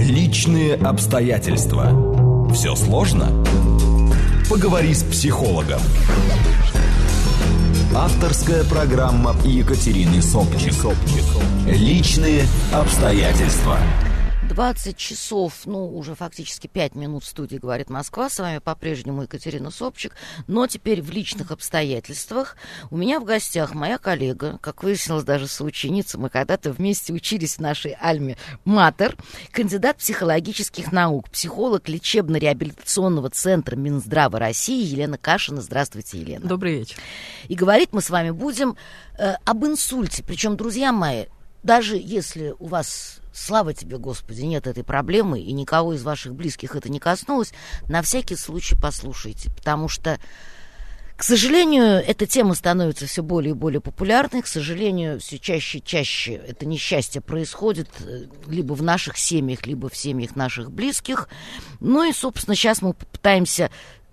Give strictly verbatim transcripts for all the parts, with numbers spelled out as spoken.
Личные обстоятельства. Все сложно? Поговори с психологом. Авторская программа Екатерины Собчик. Личные обстоятельства. двадцать часов, ну, уже фактически пять минут в студии «Говорит Москва». С вами по-прежнему Екатерина Собчик. Но теперь в личных обстоятельствах. У меня в гостях моя коллега, как выяснилось, даже соученица. Мы когда-то вместе учились в нашей альме-матер. Кандидат психологических наук, психолог лечебно-реабилитационного центра Минздрава России Елена Кашина. Здравствуйте, Елена. Добрый вечер. И говорить мы с вами будем э, об инсульте. Причем, друзья мои, даже если у вас... Слава тебе, Господи, нет этой проблемы, и никого из ваших близких это не коснулось, на всякий случай послушайте, потому что, к сожалению, эта тема становится все более и более популярной, к сожалению, все чаще и чаще это несчастье происходит либо в наших семьях, либо в семьях наших близких. Ну и, собственно, сейчас мы попытаемся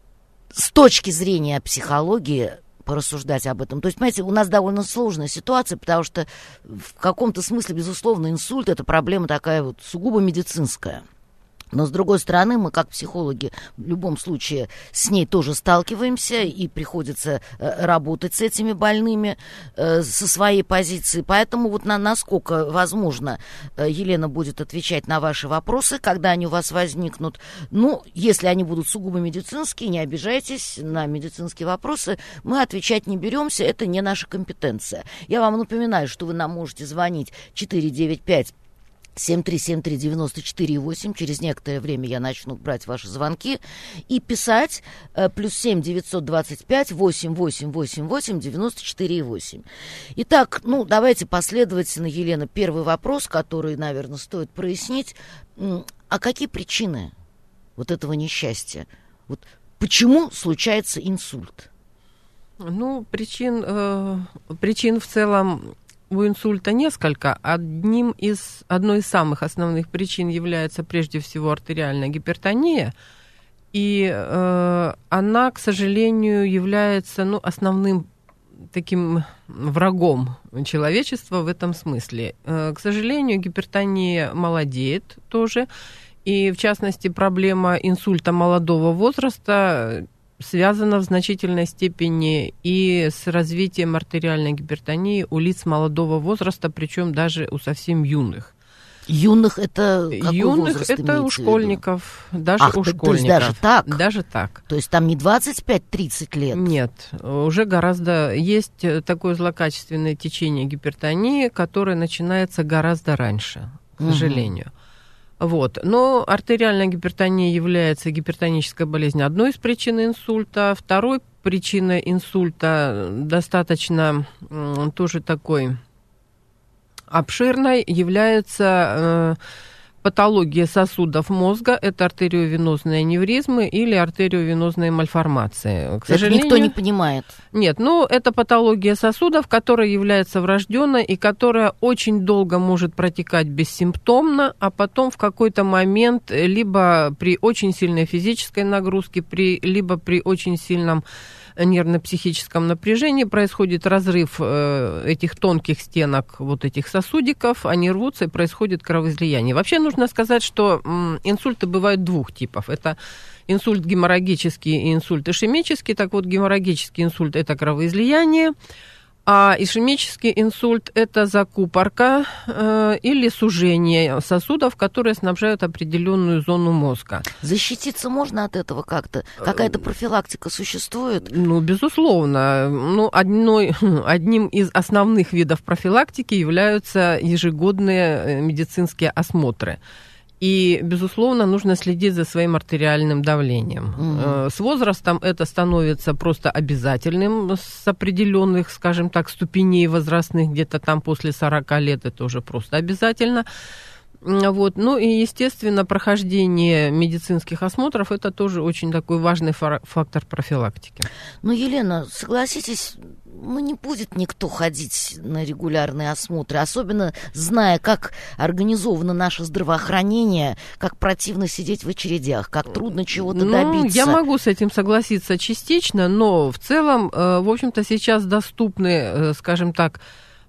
с точки зрения психологии порассуждать об этом. То есть, понимаете, у нас довольно сложная ситуация, потому что в каком-то смысле, безусловно, инсульт – это проблема такая вот сугубо медицинская. Но, с другой стороны, мы, как психологи, в любом случае с ней тоже сталкиваемся, и приходится э, работать с этими больными э, со своей позиции. Поэтому вот на, насколько возможно, э, Елена будет отвечать на ваши вопросы, когда они у вас возникнут. Ну, если они будут сугубо медицинские, не обижайтесь на медицинские вопросы, мы отвечать не беремся, это не наша компетенция. Я вам напоминаю, что вы нам можете звонить четыре девять пять семь три семь три девяносто четыре восемь. Через некоторое время я начну брать ваши звонки. И писать э, плюс семь девятьсот двадцать пять восемь восемь восемь восемь девяносто четыре восемь. Итак, ну, давайте последовательно, Елена, первый вопрос, который, наверное, стоит прояснить. А какие причины вот этого несчастья? Вот почему случается инсульт? Ну, причин, э, причин в целом у инсульта несколько. Одним из, одной из самых основных причин является прежде всего артериальная гипертония. И э, она, к сожалению, является ну, основным таким врагом человечества в этом смысле. Э, к сожалению, гипертония молодеет тоже. И, в частности, проблема инсульта молодого возраста связана в значительной степени и с развитием артериальной гипертонии у лиц молодого возраста, причем даже у совсем юных. Юных это какой юных возраст это у школьников, даже Ах, у то, школьников. То есть даже так? Даже так. То есть там не двадцать пять тридцать лет? Нет, уже гораздо... Есть такое злокачественное течение гипертонии, которое начинается гораздо раньше, к угу. сожалению. Вот. Но артериальная гипертония является гипертонической болезнью одной из причин инсульта. Второй причиной инсульта достаточно м, тоже такой обширной является э, патология сосудов мозга. Это артериовенозные аневризмы или артериовенозные мальформации. К сожалению, никто не понимает. Нет, ну это патология сосудов, которая является врожденной и которая очень долго может протекать бессимптомно, а потом в какой-то момент либо при очень сильной физической нагрузке, при, либо при очень сильном нервно-психическом напряжении происходит разрыв э, этих тонких стенок вот этих сосудиков, они рвутся и происходит кровоизлияние. Вообще нужно сказать, что м, инсульты бывают двух типов. Это инсульт геморрагический и инсульт ишемический. Так вот, геморрагический инсульт – это кровоизлияние, а ишемический инсульт – это закупорка э, или сужение сосудов, которые снабжают определенную зону мозга. Защититься можно от этого как-то? Какая-то профилактика существует? Ну, безусловно. Ну, одной, одним из основных видов профилактики являются ежегодные медицинские осмотры. И, безусловно, нужно следить за своим артериальным давлением. Mm-hmm. С возрастом это становится просто обязательным с определенных, скажем так, ступеней возрастных, где-то там после сорока лет это уже просто обязательно. Вот. Ну и, естественно, прохождение медицинских осмотров – это тоже очень такой важный фактор профилактики. Ну, Елена, согласитесь, ну, не будет никто ходить на регулярные осмотры, особенно зная, как организовано наше здравоохранение, как противно сидеть в очередях, как трудно чего-то ну, добиться. Я могу с этим согласиться частично, но в целом, в общем-то, сейчас доступны, скажем так,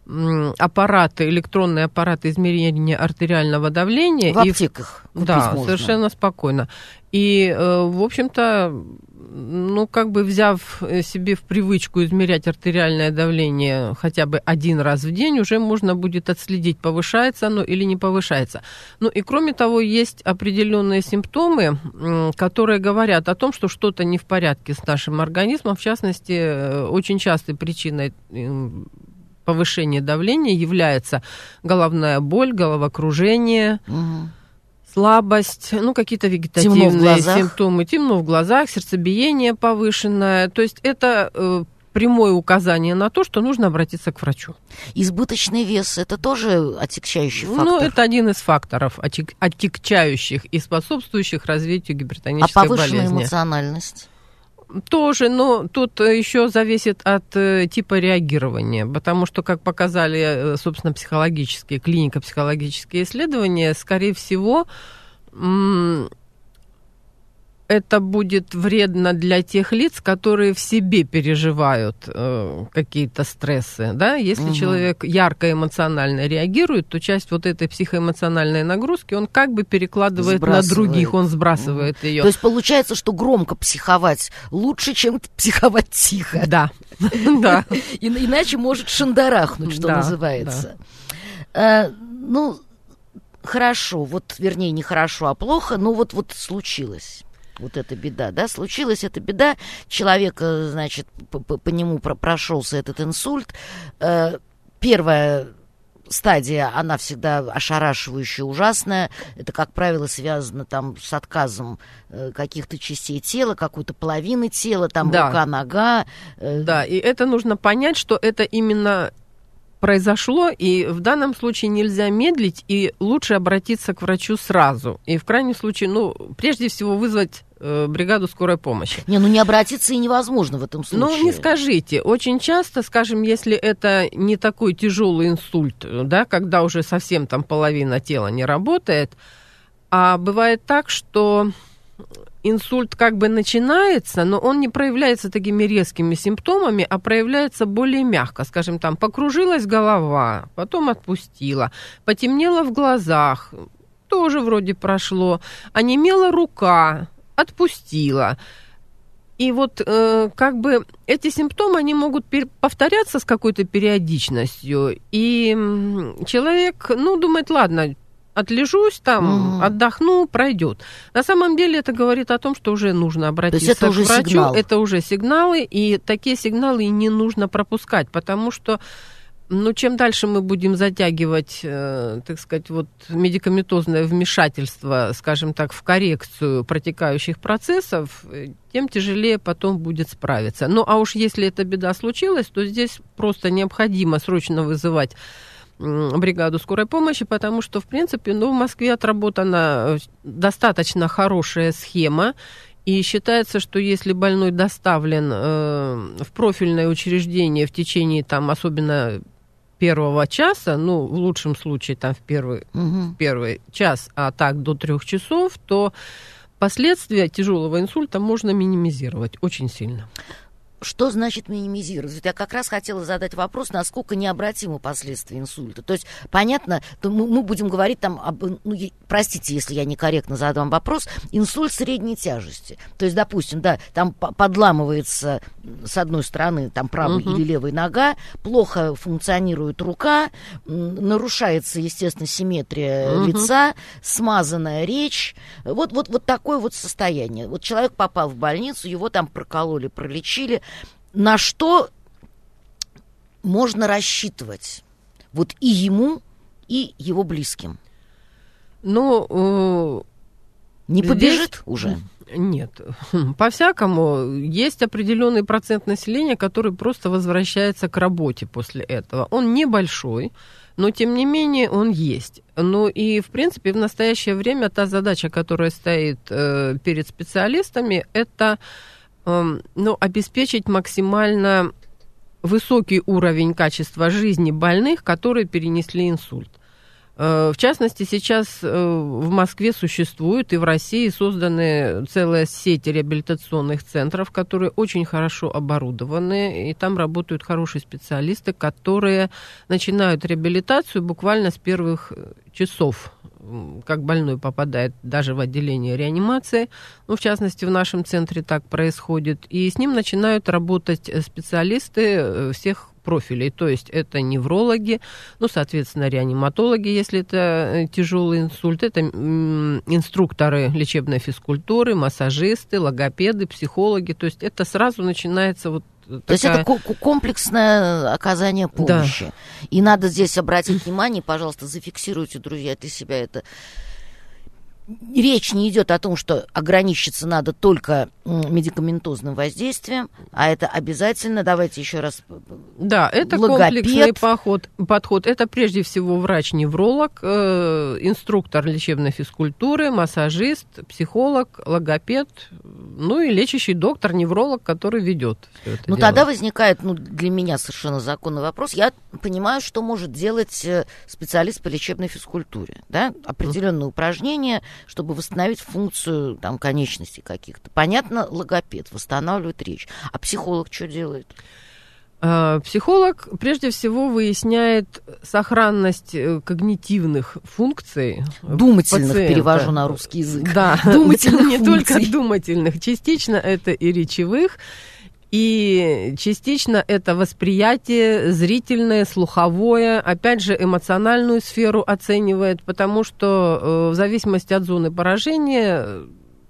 аппараты, электронные аппараты измерения артериального давления. В аптеках купить да, можно. Совершенно спокойно. И, в общем-то, ну, как бы взяв себе в привычку измерять артериальное давление хотя бы один раз в день, уже можно будет отследить, повышается оно или не повышается. Ну, и кроме того, есть определенные симптомы, которые говорят о том, что что-то не в порядке с нашим организмом. В частности, очень частой причиной повышения давления является головная боль, головокружение, угу. слабость, ну, какие-то вегетативные симптомы, темно в глазах, сердцебиение повышенное. То есть это э, прямое указание на то, что нужно обратиться к врачу. Избыточный вес – это тоже отягчающий фактор? Ну, это один из факторов отягчающих и способствующих развитию гипертонической болезни. А повышенная эмоциональность? Тоже, но тут еще зависит от э, типа реагирования, потому что, как показали, собственно, психологические, клинико-психологические исследования, скорее всего, м- это будет вредно для тех лиц, которые в себе переживают э, какие-то стрессы. Да? Если угу. человек ярко эмоционально реагирует, то часть вот этой психоэмоциональной нагрузки он как бы перекладывает на других, он сбрасывает угу. ее. То есть получается, что громко психовать лучше, чем психовать тихо. Да. да. Иначе может шандарахнуть, что да, называется. Да. А, ну, хорошо, вот, вернее, не хорошо, а плохо, но вот, вот случилось. Вот эта беда, да, случилась эта беда, человек, значит, по, по, по нему про- прошелся этот инсульт. Э, первая стадия, она всегда ошарашивающая, ужасная. Это, как правило, связано там с отказом э, каких-то частей тела, какой-то половины тела, там да. рука, нога. Э. Да, и это нужно понять, что это именно произошло, и в данном случае нельзя медлить, и лучше обратиться к врачу сразу. И в крайнем случае, ну, прежде всего вызвать э, бригаду скорой помощи. Не, ну не обратиться и невозможно в этом случае. Ну, не скажите. Очень часто, скажем, если это не такой тяжелый инсульт, да, когда уже совсем там половина тела не работает, а бывает так, что инсульт как бы начинается, но он не проявляется такими резкими симптомами, а проявляется более мягко. Скажем, там покружилась голова, потом отпустила, потемнело в глазах, тоже вроде прошло, онемела рука, отпустила. И вот э, как бы эти симптомы, они могут пер- повторяться с какой-то периодичностью, и человек, ну, думает, ладно, отлежусь там, mm. отдохну, пройдет. На самом деле это говорит о том, что уже нужно обратиться это к уже врачу. Сигнал. Это уже сигналы, и такие сигналы не нужно пропускать, потому что, ну, чем дальше мы будем затягивать, э, так сказать, вот медикаментозное вмешательство, скажем так, в коррекцию протекающих процессов, тем тяжелее потом будет справиться. Ну, а уж если эта беда случилась, то здесь просто необходимо срочно вызывать бригаду скорой помощи, потому что, в принципе, ну, в Москве отработана достаточно хорошая схема, и считается, что если больной доставлен э, в профильное учреждение в течение, там, особенно первого часа, ну, в лучшем случае, там, в первый, угу. первый час, а так до трех часов, то последствия тяжелого инсульта можно минимизировать очень сильно. Что значит минимизировать? Я как раз хотела задать вопрос, насколько необратимы последствия инсульта. То есть, понятно, то мы, мы будем говорить там об... Ну, простите, если я некорректно задам вопрос. Инсульт средней тяжести. То есть, допустим, да, там подламывается с одной стороны там правая uh-huh. или левая нога, плохо функционирует рука, нарушается, естественно, симметрия uh-huh. лица, смазанная речь. Вот, вот, вот такое вот состояние. Вот человек попал в больницу, его там прокололи, пролечили. На что можно рассчитывать вот и ему, и его близким? Ну, э, не побежит здесь... уже? Нет. По-всякому. Есть определенный процент населения, который просто возвращается к работе после этого. Он небольшой, но, тем не менее, он есть. Ну и, в принципе, в настоящее время та задача, которая стоит э, перед специалистами, это ну, обеспечить максимально высокий уровень качества жизни больных, которые перенесли инсульт. В частности, сейчас в Москве существует и в России созданы целая сеть реабилитационных центров, которые очень хорошо оборудованы, и там работают хорошие специалисты, которые начинают реабилитацию буквально с первых часов, как больной попадает даже в отделение реанимации. Ну, в частности, в нашем центре так происходит. И с ним начинают работать специалисты всех профилей, то есть это неврологи, ну, соответственно, реаниматологи, если это тяжелый инсульт, это инструкторы лечебной физкультуры, массажисты, логопеды, психологи, то есть это сразу начинается вот То такая... есть это комплексное оказание помощи. Да. И надо здесь обратить внимание, пожалуйста, зафиксируйте, друзья, для себя это. Речь не идет о том, что ограничиться надо только медикаментозным воздействием, а это обязательно, давайте еще раз. Да, это логопед. Комплексный поход, подход. Это прежде всего врач-невролог, э, инструктор лечебной физкультуры, массажист, психолог, логопед, ну и лечащий доктор, невролог, который ведет все это Ну дело. тогда возникает, ну, для меня совершенно законный вопрос. Я понимаю, что может делать специалист по лечебной физкультуре, да, определенные упражнения, чтобы восстановить функцию там, конечностей каких-то. Понятно, логопед восстанавливает речь. А психолог что делает? Психолог прежде всего выясняет сохранность когнитивных функций. Думательных, пациента. Перевожу на русский язык. Да, думательных не функций. только думательных. Частично это и речевых, и частично это восприятие зрительное, слуховое, опять же, эмоциональную сферу оценивает, потому что э, в зависимости от зоны поражения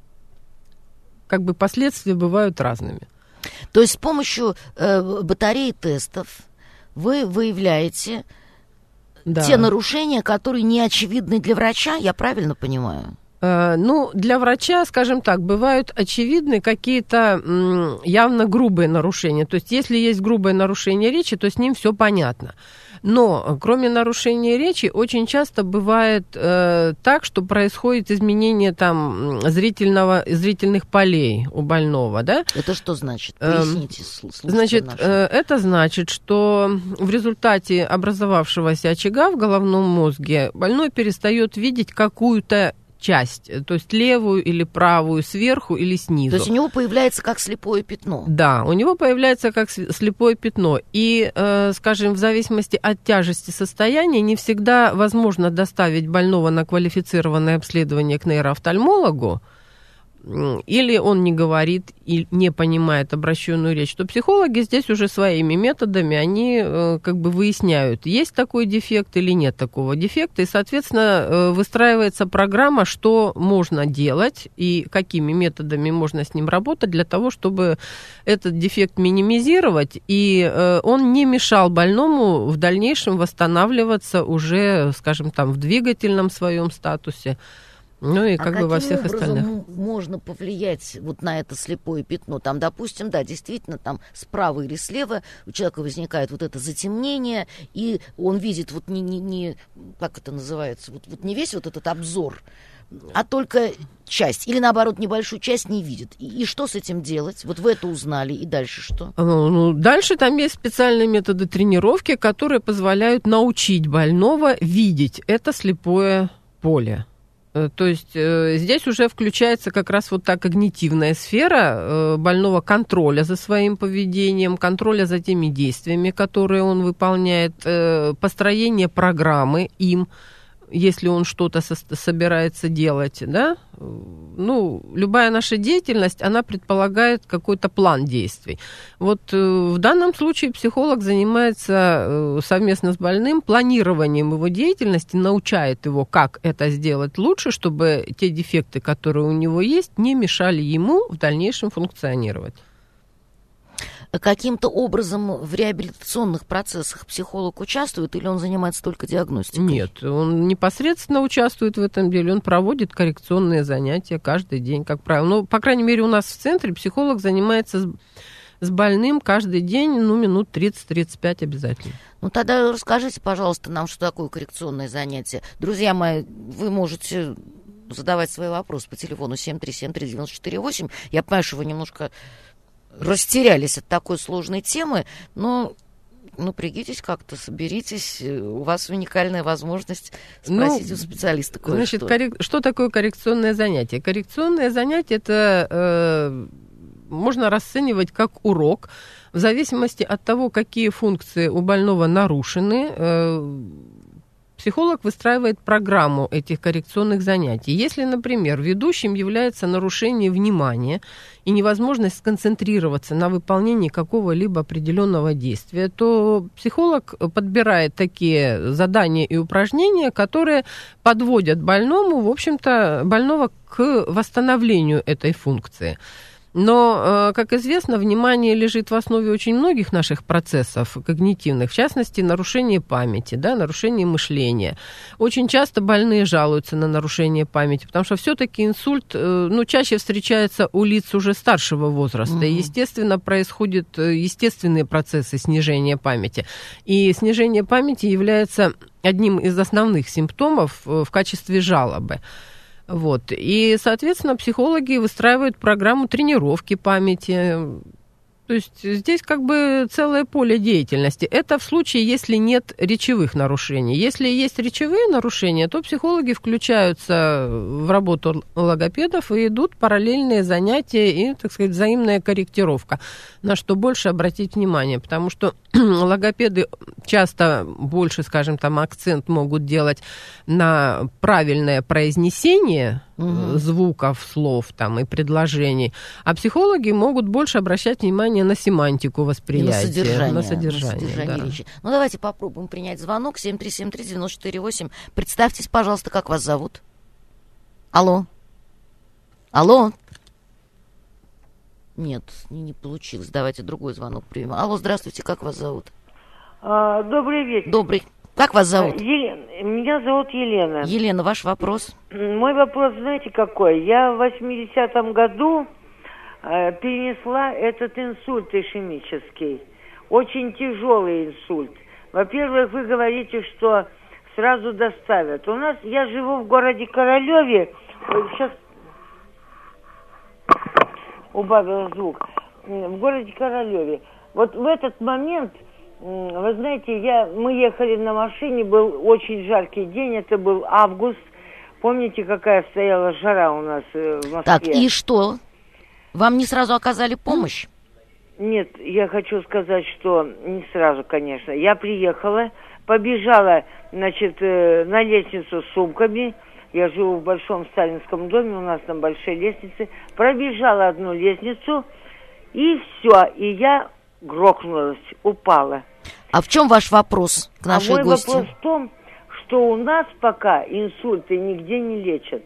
как бы последствия бывают разными. То есть с помощью э, батареи тестов вы выявляете Да. те нарушения, которые не очевидны для врача, я правильно понимаю? Ну, для врача, скажем так, бывают очевидны какие-то м, явно грубые нарушения. То есть, если есть грубое нарушение речи, то с ним все понятно. Но кроме нарушения речи, очень часто бывает э, так, что происходит изменение там зрительного, зрительных полей у больного, да? Это что значит? Поясните. Э, значит, э, это значит, что в результате образовавшегося очага в головном мозге больной перестает видеть какую-то часть, то есть левую или правую, сверху или снизу. То есть у него появляется как слепое пятно. Да, у него появляется как слепое пятно. И, э, скажем, в зависимости от тяжести состояния не всегда возможно доставить больного на квалифицированное обследование к нейроофтальмологу, или он не говорит и не понимает обращенную речь, то психологи здесь уже своими методами, они э, как бы выясняют, есть такой дефект или нет такого дефекта, и, соответственно, э, выстраивается программа, что можно делать и какими методами можно с ним работать для того, чтобы этот дефект минимизировать, и э, он не мешал больному в дальнейшем восстанавливаться уже, скажем, там, в двигательном своем статусе. Ну и как а бы во всех каким остальных. образом можно повлиять вот на это слепое пятно? Там, допустим, да, действительно, там справа или слева у человека возникает вот это затемнение, и он видит вот не, не, не как это называется, вот, вот не весь вот этот обзор, а только часть, или наоборот, небольшую часть не видит. И, и что с этим делать? Вот вы это узнали, и дальше что? Ну, ну, дальше там есть специальные методы тренировки, которые позволяют научить больного видеть это слепое поле. То есть э, здесь уже включается как раз вот та когнитивная сфера э, больного контроля за своим поведением, контроля за теми действиями, которые он выполняет, э, построение программы им, если он что-то со- собирается делать, да. Ну, любая наша деятельность, она предполагает какой-то план действий. Вот э, в данном случае психолог занимается э, совместно с больным планированием его деятельности, научает его, как это сделать лучше, чтобы те дефекты, которые у него есть, не мешали ему в дальнейшем функционировать. Каким-то образом в реабилитационных процессах психолог участвует, или он занимается только диагностикой? Нет, он непосредственно участвует в этом деле, он проводит коррекционные занятия каждый день, как правило. Ну, по крайней мере, у нас в центре психолог занимается с, с больным каждый день, ну, минут тридцать-тридцать пять обязательно. Ну, тогда расскажите, пожалуйста, нам, что такое коррекционное занятие. Друзья мои, вы можете задавать свои вопросы по телефону семь три семь три девять четыре восемь. Я понимаю, что вы немножко растерялись от такой сложной темы, но напрягитесь как-то, соберитесь, у вас уникальная возможность спросить ну, у специалиста кое-что. Значит, коррек... что такое коррекционное занятие? Коррекционное занятие – это э, можно расценивать как урок, в зависимости от того, какие функции у больного нарушены. Э, Психолог выстраивает программу этих коррекционных занятий. Если, например, ведущим является нарушение внимания и невозможность сконцентрироваться на выполнении какого-либо определенного действия, то психолог подбирает такие задания и упражнения, которые подводят больному, в общем-то, больного к восстановлению этой функции. Но, как известно, внимание лежит в основе очень многих наших процессов когнитивных, в частности, нарушение памяти, да, нарушение мышления. Очень часто больные жалуются на нарушение памяти, потому что все-таки инсульт, ну, чаще встречается у лиц уже старшего возраста. Угу. И, естественно, происходят естественные процессы снижения памяти. И снижение памяти является одним из основных симптомов в качестве жалобы. Вот. И, соответственно, психологи выстраивают программу тренировки памяти. То есть здесь как бы целое поле деятельности. Это в случае, если нет речевых нарушений. Если есть речевые нарушения, то психологи включаются в работу логопедов и идут параллельные занятия и, так сказать, взаимная корректировка, на что больше обратить внимание. Потому что логопеды часто больше, скажем, там акцент могут делать на правильное произнесение угу. звуков, слов там, и предложений, а психологи могут больше обращать внимание на семантику восприятия, на содержание, на содержание, на содержание да. речи. Ну, давайте попробуем принять звонок. семь три семь три девять четыре восемь. Представьтесь, пожалуйста, как вас зовут? Алло? Алло? Нет, не, не получилось. Давайте другой звонок примем. Алло, здравствуйте, как вас зовут? А, добрый вечер. Добрый. Как вас зовут? Елена. Меня зовут Елена. Елена, ваш вопрос? Мой вопрос, знаете, какой? Я в восьмидесятом году э, перенесла этот инсульт ишемический. Очень тяжелый инсульт. Во-первых, вы говорите, что сразу доставят. У нас, я живу в городе Королеве. Ой, сейчас убавила звук. В городе Королеве. Вот в этот момент, вы знаете, я, мы ехали на машине, был очень жаркий день, это был август. Помните, какая стояла жара у нас в Москве? Так, и что? Вам не сразу оказали помощь? Нет, я хочу сказать, что не сразу, конечно. Я приехала, побежала, значит, на лестницу с сумками. Я живу в большом сталинском доме, у нас там большие лестницы. Пробежала одну лестницу, и все, и я грохнулась, упала. А в чем ваш вопрос к нашей а мой гости? вопрос в том, что у нас пока инсульты нигде не лечат.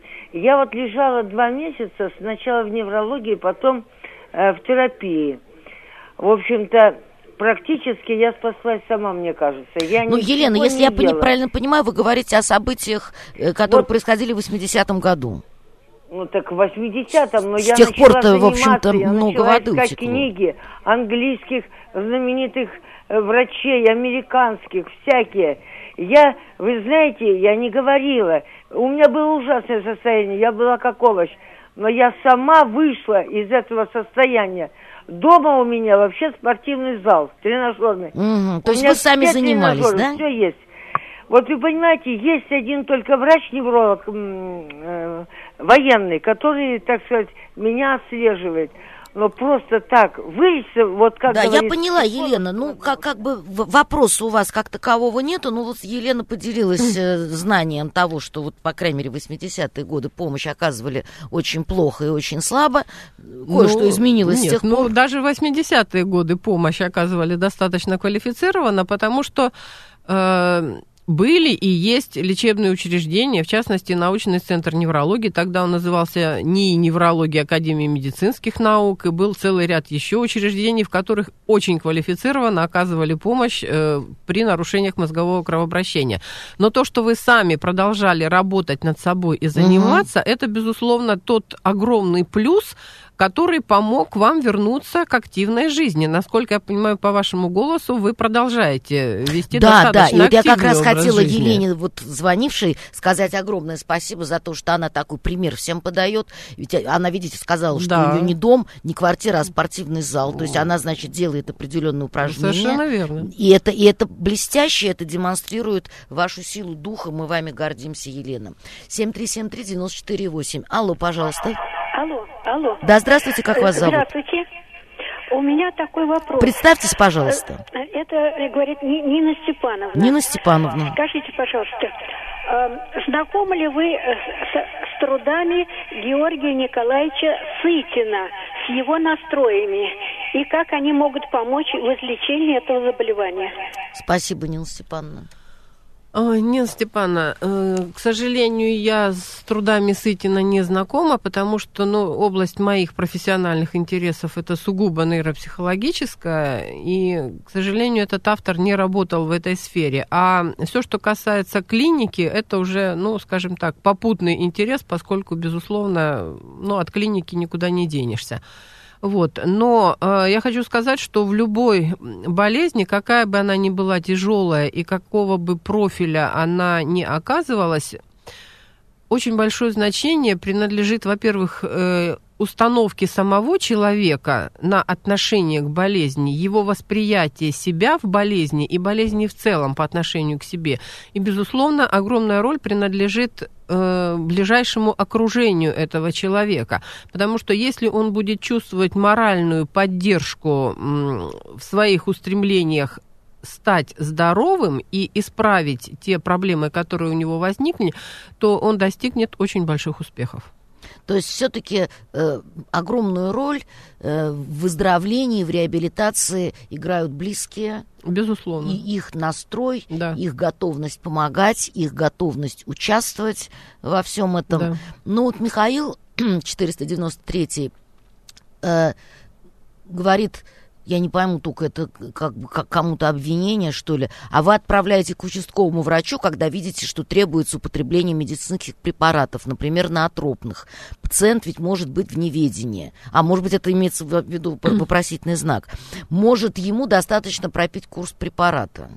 Я вот лежала два месяца, сначала в неврологии, потом э, в терапии. В общем-то, практически я спаслась сама, мне кажется. Я ну, Елена, если я делала. правильно понимаю, вы говорите о событиях, которые вот происходили в восьмидесятом году. Ну, так в восьмидесятом, но С я тех начала пор-то, в общем-то, я много начала воды искать утекло. Книги английских знаменитых врачей, американских, всякие. Я, вы знаете, я не говорила. У меня было ужасное состояние, я была как овощ. Но я сама вышла из этого состояния. Дома у меня вообще спортивный зал, тренажерный. Угу, то есть вы сами занимались, да? Все есть. Вот вы понимаете, есть один только врач-невролог э, военный, который, так сказать, меня отслеживает. Но просто так вылечиться, вот как да, говорится... я поняла, Елена, ну, как, как бы вопроса у вас как такового нету, ну, вот Елена поделилась э, знанием того, что вот, по крайней мере, в восьмидесятые годы помощь оказывали очень плохо и очень слабо, кое-что ну, изменилось нет, с тех пор. Ну, даже в восьмидесятые годы помощь оказывали достаточно квалифицированно, потому что... Э, Были и есть лечебные учреждения, в частности, научный центр неврологии, тогда он назывался НИИ неврологии Академии медицинских наук, и был целый ряд еще учреждений, в которых очень квалифицированно оказывали помощь э, при нарушениях мозгового кровообращения. Но то, что вы сами продолжали работать над собой и заниматься, угу. это, безусловно, тот огромный плюс, который помог вам вернуться к активной жизни. Насколько я понимаю, по вашему голосу, вы продолжаете вести да, достаточно да. И вот я как раз образ хотела жизни. Елене, вот звонившей, сказать огромное спасибо за то, что она такой пример всем подает. Ведь она, видите, сказала, что Да. у нее не дом, не квартира, а спортивный зал. То есть она, значит, делает определенные упражнения. Совершенно верно. И это, и это блестяще, это демонстрирует вашу силу духа. Мы вами гордимся, Елена. семь три семь три девять четыре восемь. Алло, пожалуйста. Алло, алло. Да, здравствуйте, как вас зовут? Здравствуйте. У меня такой вопрос. Представьтесь, пожалуйста. Это, говорит, Ни- Нина Степановна. Нина Степановна. Скажите, пожалуйста, э, знакомы ли вы с, с трудами Георгия Николаевича Сытина, с его настроями, и как они могут помочь в излечении этого заболевания? Спасибо, Нина Степановна. Ой, Нина Степановна, э, к сожалению, я с трудами Сытина не знакома, потому что ну, область моих профессиональных интересов это сугубо нейропсихологическая, и, к сожалению, этот автор не работал в этой сфере. А все, что касается клиники, это уже, ну, скажем так, попутный интерес, поскольку, безусловно, ну, от клиники никуда не денешься. Вот. Но э, я хочу сказать, что в любой болезни, какая бы она ни была тяжелая и какого бы профиля она ни оказывалась, очень большое значение принадлежит, во-первых, э, установке самого человека на отношение к болезни, его восприятие себя в болезни и болезни в целом по отношению к себе. И, безусловно, огромная роль принадлежит э, ближайшему окружению этого человека. Потому что если он будет чувствовать моральную поддержку м, в своих устремлениях стать здоровым и исправить те проблемы, которые у него возникли, то он достигнет очень больших успехов. То есть все-таки э, огромную роль э, в выздоровлении, в реабилитации играют близкие. Безусловно. И их настрой, да. их готовность помогать, их готовность участвовать во всем этом. Да. Ну вот Михаил четыреста девяносто третий э, говорит... Я не пойму, только это как бы как кому-то обвинение, что ли. А вы отправляете к участковому врачу, когда видите, что требуется употребление медицинских препаратов, например, ноотропных. Пациент ведь может быть в неведении. А может быть, это имеется в виду вопросительный знак. Может, ему достаточно пропить курс препарата?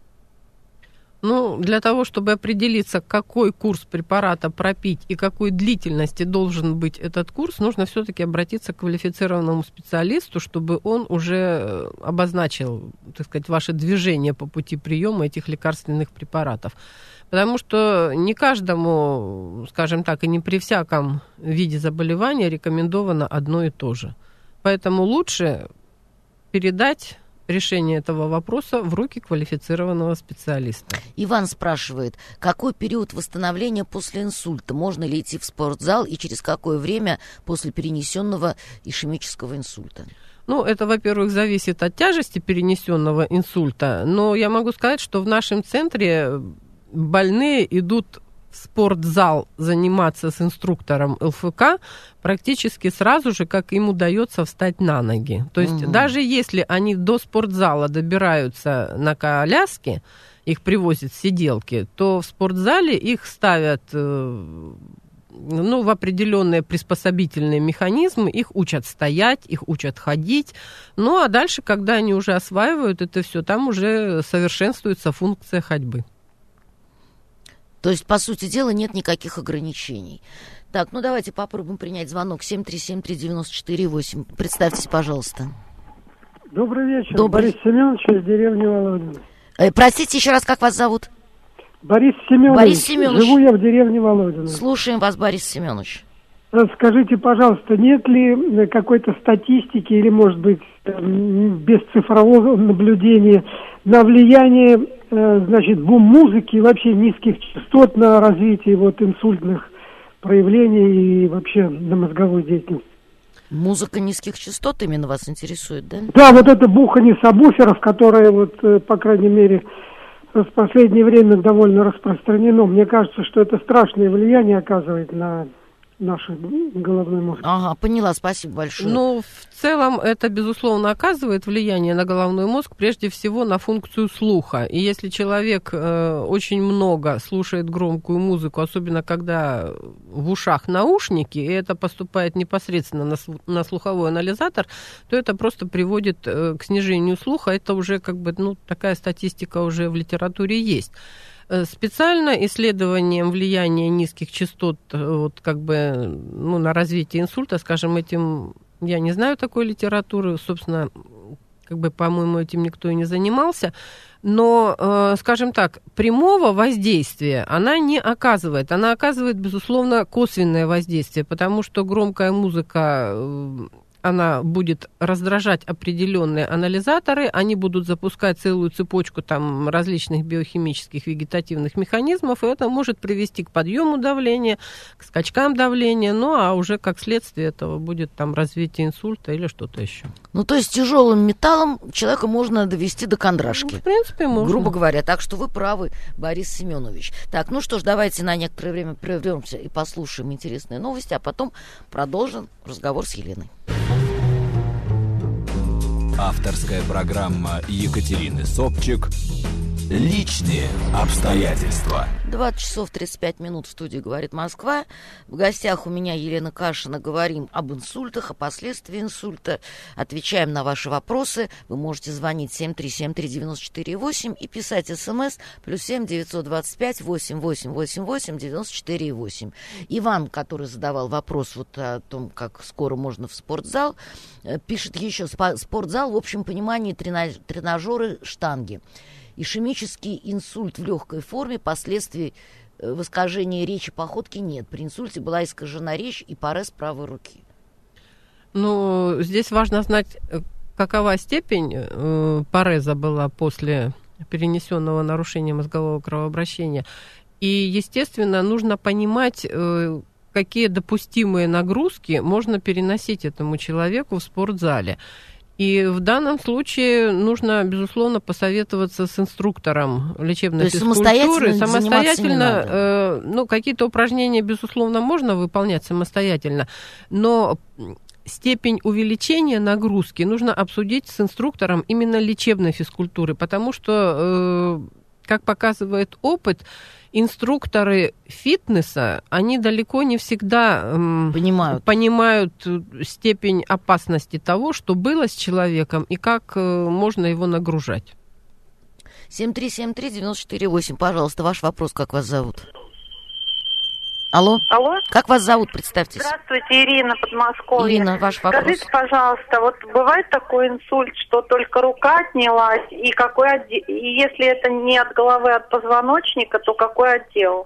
Ну, для того, чтобы определиться, какой курс препарата пропить и какой длительности должен быть этот курс, нужно все-таки обратиться к квалифицированному специалисту, чтобы он уже обозначил, так сказать, ваше движение по пути приема этих лекарственных препаратов. Потому что не каждому, скажем так, и не при всяком виде заболевания рекомендовано одно и то же. Поэтому лучше передать решение этого вопроса в руки квалифицированного специалиста. Иван спрашивает, какой период восстановления после инсульта? Можно ли идти в спортзал и через какое время после перенесенного ишемического инсульта? Ну, это, во-первых, зависит от тяжести перенесенного инсульта, но я могу сказать, что в нашем центре больные идут в спортзал заниматься с инструктором эл эф ка практически сразу же, как им удается встать на ноги. То есть угу. даже если они до спортзала добираются на коляске, их привозят в сиделки, то в спортзале их ставят ну, в определенные приспособительные механизмы, их учат стоять, их учат ходить. Ну а дальше, когда они уже осваивают это все, там уже совершенствуется функция ходьбы. То есть, по сути дела, нет никаких ограничений. Так, ну давайте попробуем принять звонок. семь три семь три девять четыре восемь. Представьтесь, пожалуйста. Добрый вечер. Добрый. Борис Семенович из деревни Володина. Э, простите еще раз, как вас зовут? Борис Семенович. Борис Семенович. Живу я в деревне Володина. Слушаем вас, Борис Семенович. Скажите, пожалуйста, нет ли какой-то статистики или, может быть, без цифрового наблюдения на влияние, значит, бум-музыки и вообще низких частот на развитие вот инсультных проявлений и вообще на мозговую деятельность? Музыка низких частот именно вас интересует, да? Да, вот это бухание сабвуферов, которое вот, по крайней мере, в последнее время довольно распространено. Мне кажется, что это страшное влияние оказывает на наш головной мозг. Ага, поняла, спасибо большое. Ну, в целом это, безусловно, оказывает влияние на головной мозг, прежде всего на функцию слуха. И если человек э, очень много слушает громкую музыку, особенно когда в ушах наушники, и это поступает непосредственно на, на слуховой анализатор, то это просто приводит э, к снижению слуха. Это уже как бы, ну, такая статистика уже в литературе есть. Специально исследованием влияния низких частот вот, как бы, ну, на развитие инсульта, скажем, этим я не знаю такой литературы, собственно, как бы, по-моему, этим никто и не занимался, но, э, скажем так, прямого воздействия она не оказывает. Она оказывает, безусловно, косвенное воздействие, потому что громкая музыка... Э, она будет раздражать определенные анализаторы, они будут запускать целую цепочку там различных биохимических вегетативных механизмов, и это может привести к подъему давления, к скачкам давления, ну а уже как следствие этого будет там развитие инсульта или что-то еще. Ну, то есть тяжелым металлом человека можно довести до кондрашки. Ну, в принципе, можно. Грубо говоря. Так что вы правы, Борис Семенович. Так, ну что ж, давайте на некоторое время прервемся и послушаем интересные новости, а потом продолжим разговор с Еленой. Авторская программа Екатерины Собчик «Личные обстоятельства». двадцать часов тридцать пять минут в студии «Говорит Москва». В гостях у меня Елена Кашина. Говорим об инсультах, о последствиях инсульта. Отвечаем на ваши вопросы. Вы можете звонить семь три семь три девяносто четыре восемь и писать смс плюс семь девятьсот двадцать пять восемь восемь восемь восемь девяносто четыре восемь. Иван, который задавал вопрос вот о том, как скоро можно в спортзал, пишет еще: спортзал, в общем понимании, тренажеры, штанги. Ишемический инсульт в легкой форме, последствий в искажении речи, походки нет. При инсульте была искажена речь и парез правой руки. Ну, здесь важно знать, какова степень э, пареза была после перенесенного нарушения мозгового кровообращения. И, естественно, нужно понимать, э, какие допустимые нагрузки можно переносить этому человеку в спортзале. И в данном случае нужно, безусловно, посоветоваться с инструктором лечебной физкультуры. Самостоятельно, самостоятельно э, ну, какие-то упражнения, безусловно, можно выполнять самостоятельно, но степень увеличения нагрузки нужно обсудить с инструктором именно лечебной физкультуры, потому что, э, как показывает опыт, инструкторы фитнеса, они далеко не всегда эм, понимают. понимают степень опасности того, что было с человеком, и как э, можно его нагружать. семь три семь три девяносто четыре восемь. Пожалуйста, ваш вопрос, как вас зовут? Алло? Алло? Как вас зовут, представьтесь? Здравствуйте, Ирина, Подмосковье. Ирина, ваш вопрос. Скажите, пожалуйста, вот бывает такой инсульт, что только рука отнялась, и какой отдел, и если это не от головы, а от позвоночника, то какой отдел?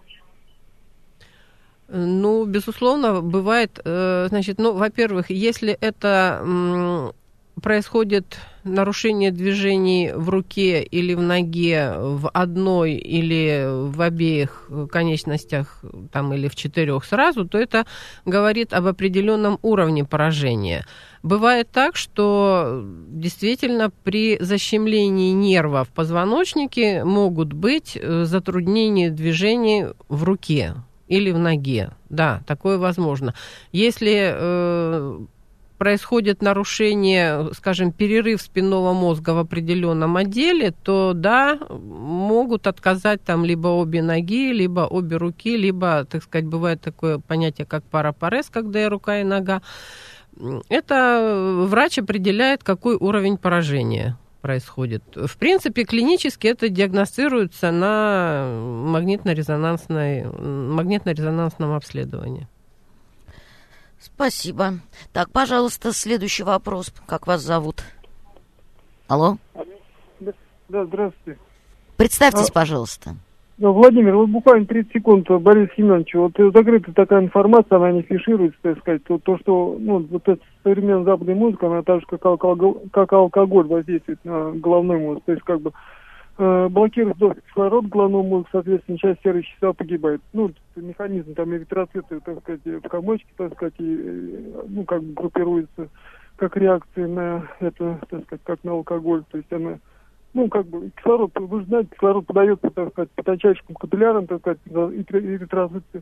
Ну, безусловно, бывает, значит, ну, во-первых, если это м, происходит нарушение движений в руке или в ноге в одной или в обеих конечностях, там, или в четырех сразу, то это говорит об определенном уровне поражения. Бывает так, что действительно при защемлении нерва в позвоночнике могут быть затруднения движений в руке или в ноге. Да, такое возможно. Если э, происходит нарушение, скажем, перерыв спинного мозга в определенном отделе, то да, могут отказать там либо обе ноги, либо обе руки, либо, так сказать, бывает такое понятие, как парапарез, когда и рука, и нога. Это врач определяет, какой уровень поражения происходит. В принципе, клинически это диагностируется на магнитно-резонансной, магнитно-резонансном обследовании. Спасибо. Так, пожалуйста, следующий вопрос. Как вас зовут? Алло? Да, да, здравствуйте. Представьтесь, а, пожалуйста. Да, Владимир, вот буквально тридцать секунд, Борис Семенович, вот закрыта такая информация, она не фишируется, так сказать, то, то что, ну, вот эта современная западная музыка, она так же, как алкоголь, как алкоголь воздействует на головной мозг, то есть, как бы, э, блокирует доступ кислорода к головному мозгу, соответственно, часть серых вещества погибает. Ну, механизм, там, эритроциты, так сказать, в комочке, так сказать, и, ну, как бы группируется, как реакция на это, так сказать, как на алкоголь, то есть она... Ну, как бы, кислород, вы же знаете, кислород подается, так сказать, по тончайшим капиллярам, так сказать, эритроциты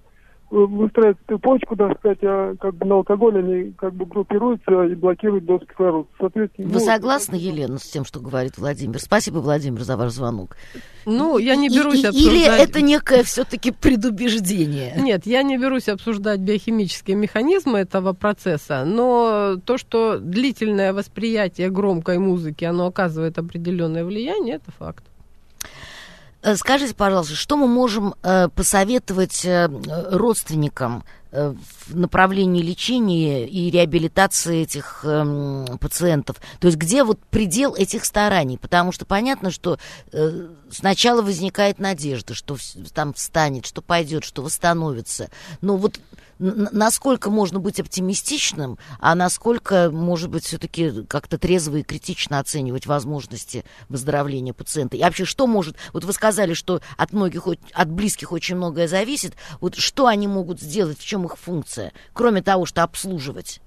выстраивают цепочку, так сказать, а как бы на алкоголь они как бы группируются и блокируют доступ к кислороду. Соответственно, Вы ну, согласны, Елена, с тем, что говорит Владимир? Спасибо, Владимир, за ваш звонок. Ну, я не берусь и, обсуждать... Или это некое все-таки предубеждение? Нет, я не берусь обсуждать биохимические механизмы этого процесса, но то, что длительное восприятие громкой музыки, оно оказывает определенное влияние, это факт. Скажите, пожалуйста, что мы можем э, посоветовать э, родственникам э, в направлении лечения и реабилитации этих э, пациентов? То есть где вот предел этих стараний? Потому что понятно, что э, сначала возникает надежда, что в, там встанет, что пойдет, что восстановится. Но вот н- насколько можно быть оптимистичным, а насколько, может быть, все-таки как-то трезво и критично оценивать возможности выздоровления пациента? И вообще, что может... Вот вы сказали, что от многих, от близких очень многое зависит. Вот что они могут сделать, в чем их функция, кроме того, что обслуживать?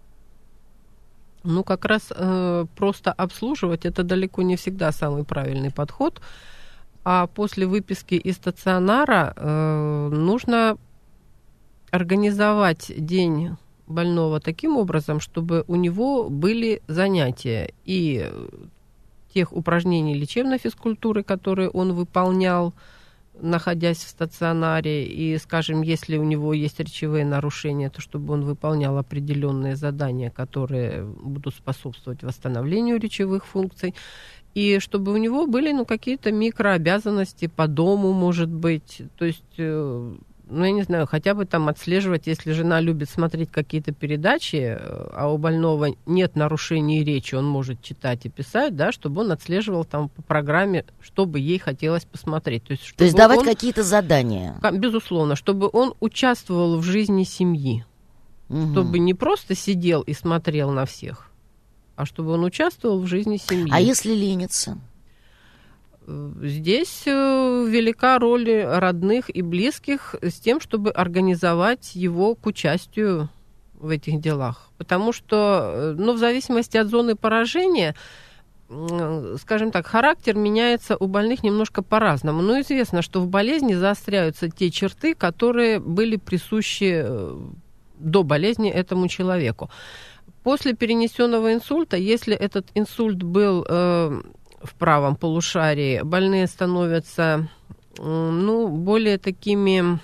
Ну, как раз э, просто обслуживать — это далеко не всегда самый правильный подход. А после выписки из стационара э, нужно организовать день больного таким образом, чтобы у него были занятия и тех упражнений лечебной физкультуры, которые он выполнял, находясь в стационаре, и, скажем, если у него есть речевые нарушения, то чтобы он выполнял определенные задания, которые будут способствовать восстановлению речевых функций, и чтобы у него были, ну, какие-то микрообязанности по дому, может быть, то есть, ну, я не знаю, хотя бы там отслеживать, если жена любит смотреть какие-то передачи, а у больного нет нарушений речи, он может читать и писать, да, чтобы он отслеживал там по программе, что бы ей хотелось посмотреть. То есть, То есть давать он, какие-то задания? Безусловно, чтобы он участвовал в жизни семьи, угу. Чтобы не просто сидел и смотрел на всех, а чтобы он участвовал в жизни семьи. А если ленится? Здесь велика роль родных и близких с тем, чтобы организовать его к участию в этих делах. Потому что, ну, в зависимости от зоны поражения, скажем так, характер меняется у больных немножко по-разному. Но известно, что в болезни заостряются те черты, которые были присущи до болезни этому человеку. После перенесенного инсульта, если этот инсульт был э, в правом полушарии, больные становятся, э, ну, более такими,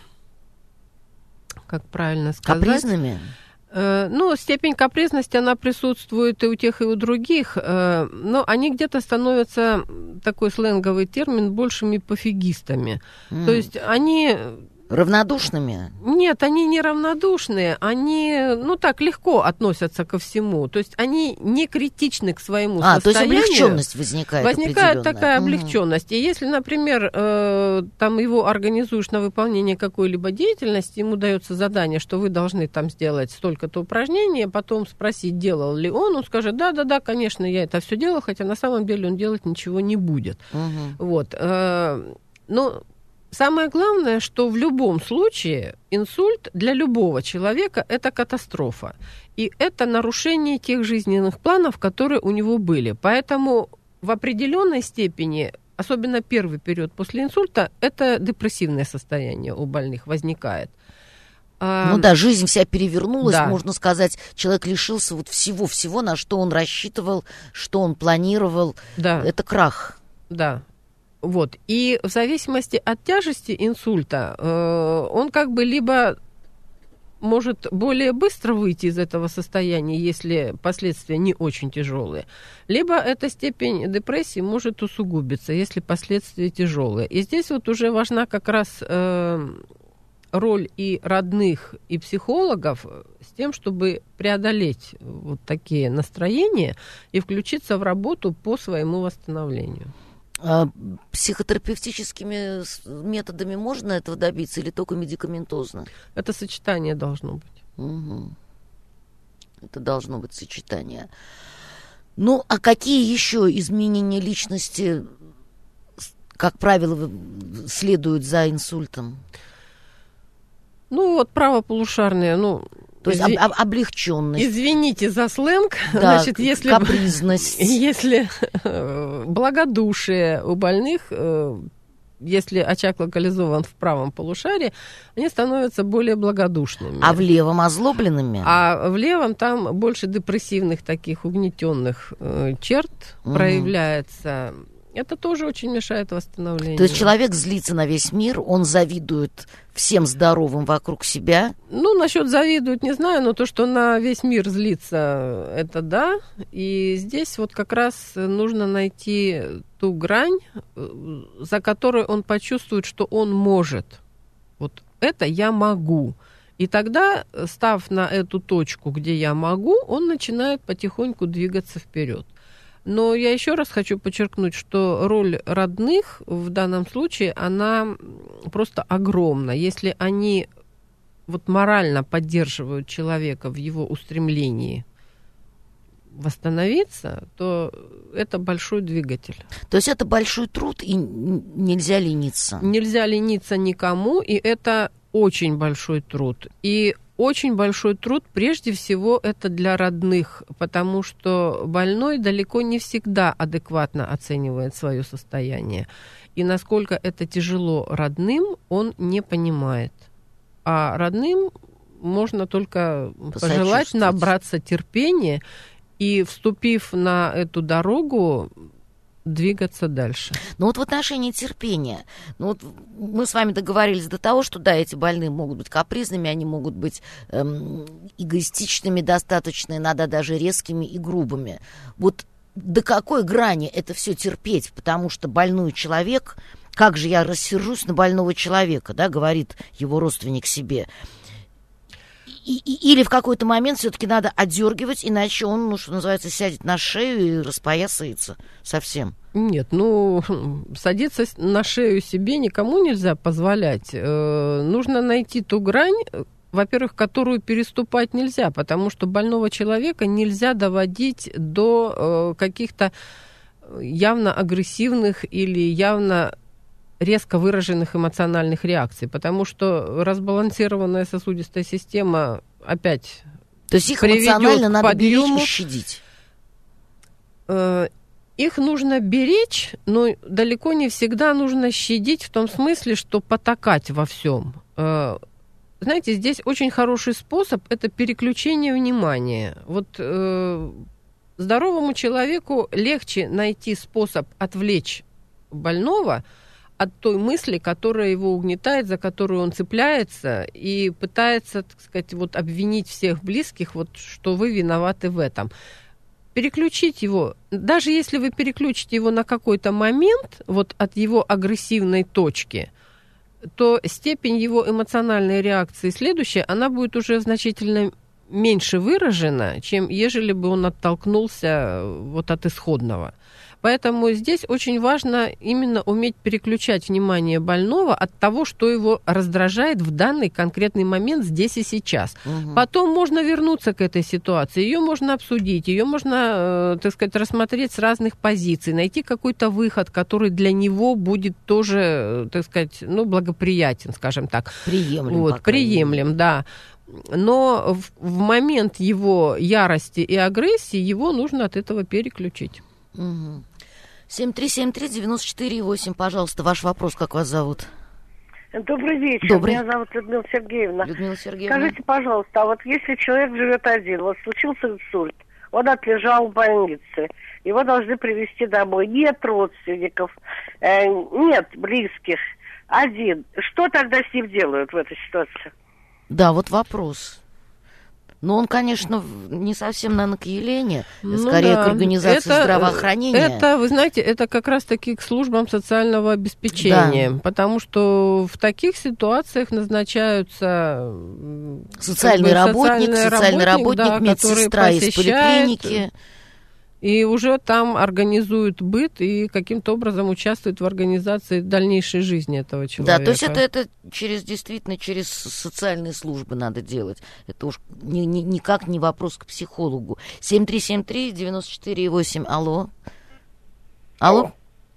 как правильно сказать? Капризными? Э, ну, степень капризности, она присутствует и у тех, и у других, э, но они где-то становятся, такой сленговый термин, большими пофигистами. Mm. То есть они... Равнодушными? Нет, они не равнодушные, они, ну так, легко относятся ко всему. То есть они не критичны к своему а, состоянию. То есть облегченность возникает. Возникает такая облегченность. И если, например, э, там его организуешь на выполнение какой-либо деятельности, ему дается задание, что вы должны там сделать столько-то упражнений, потом спросить, делал ли он, он скажет, да-да-да, конечно, я это все делал, хотя на самом деле он делать ничего не будет. Угу. Вот. Э, но... Самое главное, что в любом случае инсульт для любого человека – это катастрофа. И это нарушение тех жизненных планов, которые у него были. Поэтому в определенной степени, особенно первый период после инсульта, это депрессивное состояние у больных возникает. Ну да, жизнь вся перевернулась, да. Можно сказать, человек лишился вот всего-всего, на что он рассчитывал, что он планировал. Да. Это крах. Да. Вот. И в зависимости от тяжести инсульта, э, он как бы либо может более быстро выйти из этого состояния, если последствия не очень тяжелые, либо эта степень депрессии может усугубиться, если последствия тяжелые. И здесь вот уже важна как раз э, роль и родных, и психологов с тем, чтобы преодолеть вот такие настроения и включиться в работу по своему восстановлению. Психотерапевтическими методами можно этого добиться или только медикаментозно? Это сочетание должно быть. Угу. Это должно быть сочетание. Ну, а какие еще изменения личности, как правило, следуют за инсультом? Ну, вот правополушарные, ну... То есть Изв... об, облегченность. Извините за сленг. Да, Значит, если, капризность. Если благодушие у больных если очаг локализован в правом полушарии, они становятся более благодушными. А в левом озлобленными? А в левом там больше депрессивных таких угнетенных э, черт угу. проявляется. Это тоже очень мешает восстановлению. То есть человек злится на весь мир, он завидует всем здоровым вокруг себя? Ну, насчет завидует, не знаю, но то, что на весь мир злится, это да. И здесь вот как раз нужно найти ту грань, за которой он почувствует, что он может. Вот это я могу. И тогда, став на эту точку, где я могу, он начинает потихоньку двигаться вперед. Но я еще раз хочу подчеркнуть, что роль родных в данном случае, она просто огромна. Если они вот морально поддерживают человека в его устремлении восстановиться, то это большой двигатель. То есть это большой труд, и нельзя лениться? Нельзя лениться никому, и это очень большой труд. И очень большой труд, прежде всего, это для родных, потому что больной далеко не всегда адекватно оценивает свое состояние. И насколько это тяжело родным, он не понимает. А родным можно только пожелать набраться терпения и, вступив на эту дорогу, двигаться дальше. Ну вот в отношении терпения, ну вот мы с вами договорились до того, что да, эти больные могут быть капризными, они могут быть эм, эгоистичными достаточно, иногда даже резкими и грубыми. Вот до какой грани это все терпеть, потому что больной человек, как же я рассержусь на больного человека, да, говорит его родственник себе. И, и, или в какой-то момент все-таки надо отдергивать, иначе он, ну, что называется, сядет на шею и распоясается совсем. Нет, ну, садиться на шею себе никому нельзя позволять. Э, нужно найти ту грань, во-первых, которую переступать нельзя, потому что больного человека нельзя доводить до э, каких-то явно агрессивных или явно резко выраженных эмоциональных реакций, потому что разбалансированная сосудистая система опять То есть их эмоционально надо беречь и щадить? Их нужно беречь, но далеко не всегда нужно щадить в том смысле, что потакать во всем. Знаете, здесь очень хороший способ – это переключение внимания. Вот э, здоровому человеку легче найти способ отвлечь больного от той мысли, которая его угнетает, за которую он цепляется и пытается, так сказать, вот обвинить всех близких, вот, что вы виноваты в этом. Переключить его, даже если вы переключите его на какой-то момент, вот от его агрессивной точки, то степень его эмоциональной реакции следующая, она будет уже значительно меньше выражена, чем ежели бы он оттолкнулся вот от исходного. Поэтому здесь очень важно именно уметь переключать внимание больного от того, что его раздражает в данный конкретный момент здесь и сейчас. Угу. Потом можно вернуться к этой ситуации, ее можно обсудить, ее можно, так сказать, рассмотреть с разных позиций, найти какой-то выход, который для него будет тоже, так сказать, ну, благоприятен, скажем так. Приемлем. Вот, приемлем, да. Но в, в момент его ярости и агрессии его нужно от этого переключить. Угу. семь три семь три девяносто четыре восемь, пожалуйста, ваш вопрос, как вас зовут? Добрый вечер, Добрый. Меня зовут Людмила Сергеевна. Людмила Сергеевна. Скажите, пожалуйста, а вот если человек живет один, вот случился инсульт, он отлежал в больнице, его должны привезти домой, нет родственников, э, нет близких, один, что тогда с ним делают в этой ситуации? Да, вот вопрос. Но он, конечно, не совсем, наверное, к Елене, ну, скорее да. к организации это, здравоохранения. Это, вы знаете, это как раз-таки к службам социального обеспечения, да. потому что в таких ситуациях назначаются социальный как бы, работник, социальный работник, да, медсестра из поликлиники. И уже там организуют быт и каким-то образом участвуют в организации дальнейшей жизни этого человека. Да, то есть это, это через, действительно через социальные службы надо делать. Это уж ни, ни, никак не вопрос к психологу. семь три семь три девяносто четыре восемь. Алло. Алло.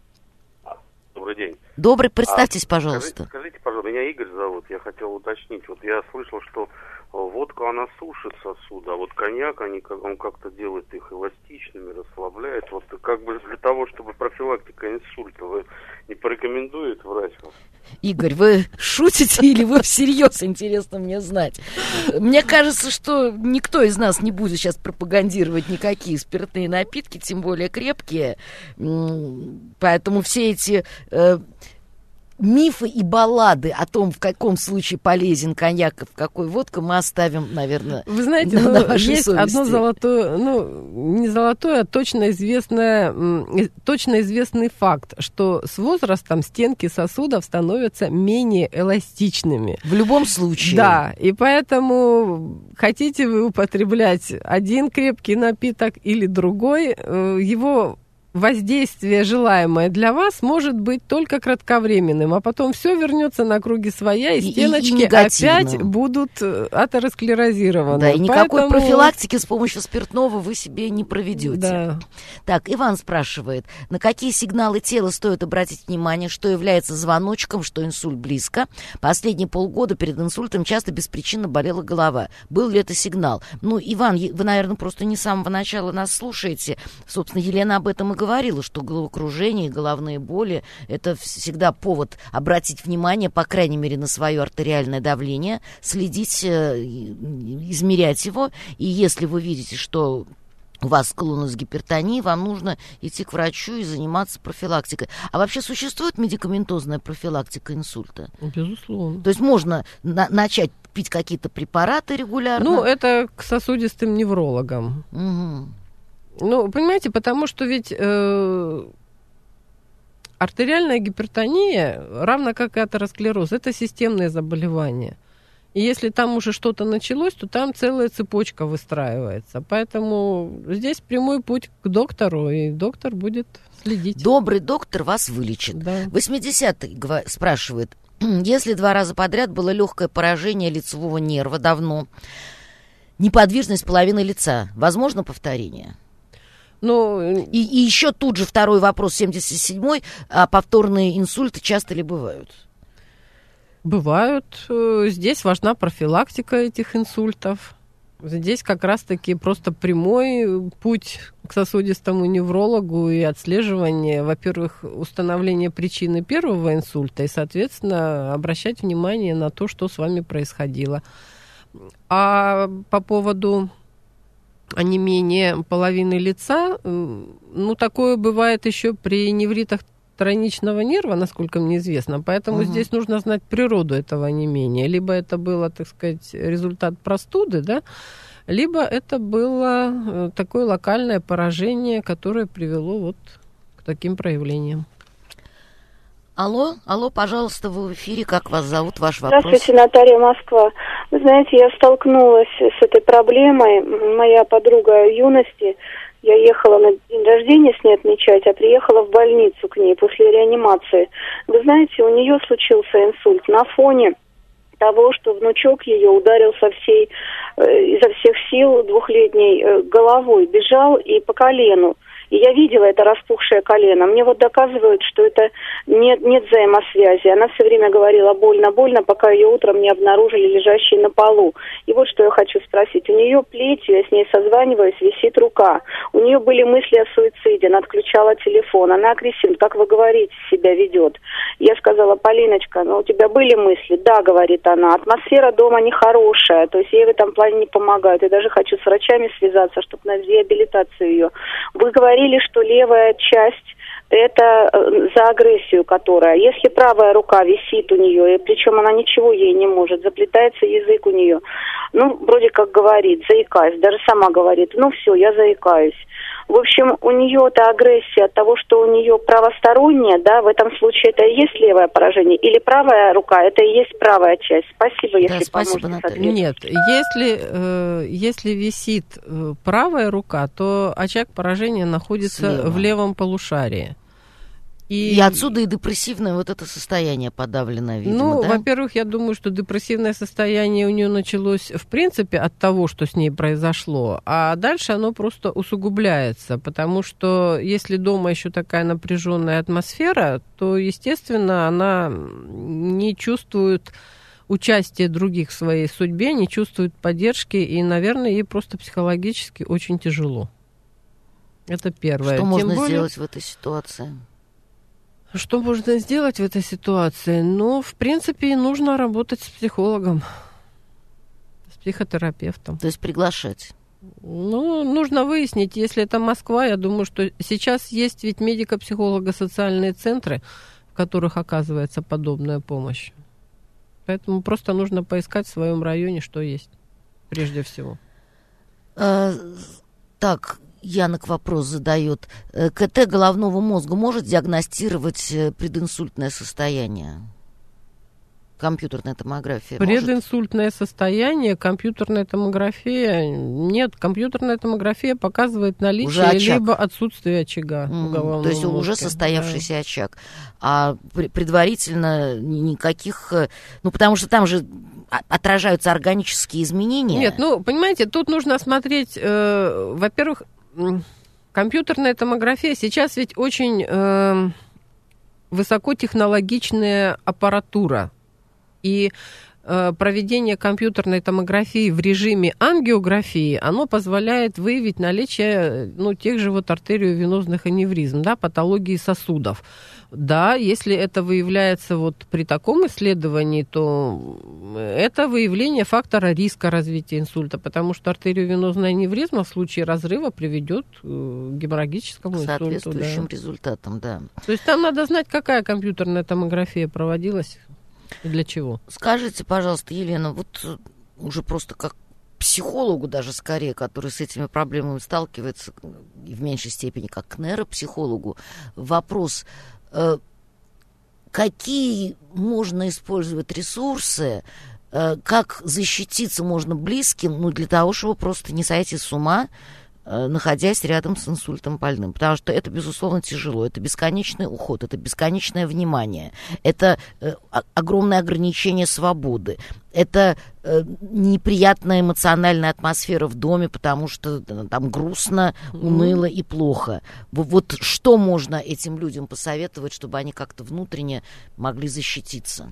Добрый день. Добрый, представьтесь, а, пожалуйста. Скажите, скажите, пожалуйста, меня Игорь зовут, я хотел уточнить. Вот я слышал, что Водка, она сушит сосуды, а вот коньяк, они, он как-то делает их эластичными, расслабляет. Вот как бы для того, чтобы профилактика инсульта, вы не порекомендуете врач вас? Игорь, вы шутите или вы всерьез, интересно мне знать? Мне кажется, что никто из нас не будет сейчас пропагандировать никакие спиртные напитки, тем более крепкие. Поэтому все эти... Э, мифы и баллады о том, в каком случае полезен коньяк и в какой водка, мы оставим, наверное, Вы знаете, на, ну, на вашей есть совести. одно золотое, ну, не золотое, а точно, известное, точно известный факт, что с возрастом стенки сосудов становятся менее эластичными. В любом случае. Да, и поэтому хотите вы употреблять один крепкий напиток или другой, его... воздействие, желаемое для вас, может быть только кратковременным, а потом все вернется на круги своя, и, и стеночки и опять будут атеросклерозированы. Да, и никакой Поэтому... профилактики с помощью спиртного вы себе не проведете. Да. Так, Иван спрашивает, на какие сигналы тела стоит обратить внимание, что является звоночком, что инсульт близко? Последние полгода перед инсультом часто беспричинно болела голова. Был ли это сигнал? Ну, Иван, вы, наверное, просто не с самого начала нас слушаете. Собственно, Елена об этом и говорила, что головокружение и головные боли – это всегда повод обратить внимание, по крайней мере, на свое артериальное давление, следить, измерять его. И если вы видите, что у вас склонность к гипертонии, вам нужно идти к врачу и заниматься профилактикой. А вообще существует медикаментозная профилактика инсульта? Безусловно. То есть можно на- начать пить какие-то препараты регулярно? Ну, это к сосудистым неврологам. Угу. Ну, понимаете, потому что ведь э, артериальная гипертония, равно как и атеросклероз, это системное заболевание. И если там уже что-то началось, то там целая цепочка выстраивается. Поэтому здесь прямой путь к доктору, и доктор будет следить. Добрый доктор вас вылечит. Да. восьмидесятый спрашивает, если два раза подряд было легкое поражение лицевого нерва давно, неподвижность половины лица, возможно повторение? Ну, и, и еще тут же второй вопрос, семьдесят седьмой, а повторные инсульты часто ли бывают? Бывают. Здесь важна профилактика этих инсультов. Здесь как раз-таки просто прямой путь к сосудистому неврологу и отслеживание, во-первых, установление причины первого инсульта и, соответственно, обращать внимание на то, что с вами происходило. А по поводу онемения половины лица, ну, такое бывает еще при невритах тройничного нерва, насколько мне известно, поэтому угу. здесь нужно знать природу этого онемения. Либо это было, так сказать, результат простуды, да, либо это было такое локальное поражение, которое привело вот к таким проявлениям. Алло, алло, пожалуйста, вы в эфире, как вас зовут, ваш вопрос? Здравствуйте, Наталья, Москва. Вы знаете, я столкнулась с этой проблемой. Моя подруга юности, я ехала на день рождения с ней отмечать, а приехала в больницу к ней после реанимации. Вы знаете, у нее случился инсульт на фоне того, что внучок ее ударил со всей, э, изо всех сил двухлетней э, головой, бежал и по колену. И я видела это распухшее колено. Мне вот доказывают, что это нет, нет взаимосвязи. Она все время говорила больно, больно, пока ее утром не обнаружили лежащей на полу. И вот что я хочу спросить. У нее плетью, я с ней созваниваюсь, висит рука. У нее были мысли о суициде. Она отключала телефон. Она агрессивна, как вы говорите, себя ведет. Я сказала: Полиночка, ну у тебя были мысли? Да, говорит она. Атмосфера дома нехорошая. То есть ей в этом плане не помогают. Я даже хочу с врачами связаться, чтобы на реабилитацию ее. Вы говорите, что левая часть это за агрессию, которая, если правая рука висит у нее, и причем она ничего ей не может, заплетается язык у нее, ну, вроде как говорит, заикаюсь, даже сама говорит, ну все, я заикаюсь. В общем, у нее эта агрессия от того, что у нее правосторонняя, да, в этом случае это и есть левое поражение, или правая рука, это и есть правая часть. Спасибо, если да, спасибо, поможете. Нет, если, э, если висит правая рука, то очаг поражения находится Слева. в левом полушарии. И... и отсюда и депрессивное вот это состояние подавленное, видимо, Ну, да? во-первых, я думаю, что депрессивное состояние у нее началось, в принципе, от того, что с ней произошло, а дальше оно просто усугубляется, потому что если дома еще такая напряженная атмосфера, то, естественно, она не чувствует участия других в своей судьбе, не чувствует поддержки, и, наверное, ей просто психологически очень тяжело. Это первое. Что Тем можно более, сделать в этой ситуации? Что можно сделать в этой ситуации? Ну, в принципе, нужно работать с психологом, с психотерапевтом. То есть приглашать? Ну, нужно выяснить, если это Москва, я думаю, что сейчас есть ведь медико-психолого-социальные центры, в которых оказывается подобная помощь. Поэтому просто нужно поискать в своем районе, что есть, прежде всего. А, так, Янок вопрос задает. КТ головного мозга может диагностировать прединсультное состояние? Компьютерная томография Прединсультное может? состояние, компьютерная томография. Нет, компьютерная томография показывает наличие либо отсутствие очага mm, у головного То есть мозга. уже состоявшийся да. очаг. А предварительно никаких... Ну, потому что там же отражаются органические изменения. Нет, ну, понимаете, тут нужно смотреть, э, во-первых, компьютерная томография сейчас ведь очень э, высокотехнологичная аппаратура. И э, проведение компьютерной томографии в режиме ангиографии, оно позволяет выявить наличие ну, тех же вот артериовенозных аневризм, да, патологии сосудов. Да, если это выявляется вот при таком исследовании, то это выявление фактора риска развития инсульта, потому что артериовенозная аневризма в случае разрыва приведет к геморрагическому инсульту. Соответствующим да. результатам, да. То есть там надо знать, какая компьютерная томография проводилась. И для чего? Скажите, пожалуйста, Елена, вот уже просто как психологу даже скорее, который с этими проблемами сталкивается, и в меньшей степени как к нейропсихологу, вопрос, э, какие можно использовать ресурсы, э, как защититься можно близким, ну, для того, чтобы просто не сойти с ума, находясь рядом с инсультом больным. Потому что это, безусловно, тяжело. Это бесконечный уход, это бесконечное внимание, это э, огромное ограничение свободы, это э, неприятная эмоциональная атмосфера в доме, потому что э, там грустно, уныло и плохо. Вот что можно этим людям посоветовать, чтобы они как-то внутренне могли защититься?